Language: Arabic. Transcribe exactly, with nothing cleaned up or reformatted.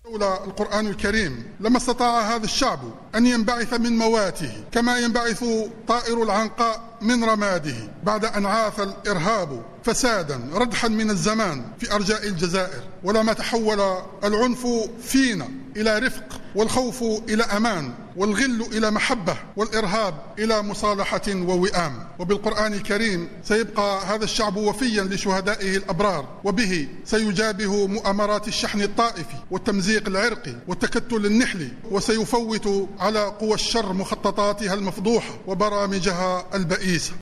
لولا القرآن الكريم لما استطاع هذا الشعب أن ينبعث من مواته كما ينبعث طائر العنقاء من رماده بعد أن عاث الإرهاب فسادا ردحا من الزمان في أرجاء الجزائر، ولما تحول العنف فينا إلى رفق، والخوف إلى أمان، والغل إلى محبة، والإرهاب إلى مصالحة ووئام. وبالقرآن الكريم سيبقى هذا الشعب وفيا لشهدائه الأبرار، وبه سيجابه مؤامرات الشحن الطائفي والتمزيق العرقي والتكتل النحلي، وسيفوت على قوى الشر مخططاتها المفضوحة وبرامجها البئيسة.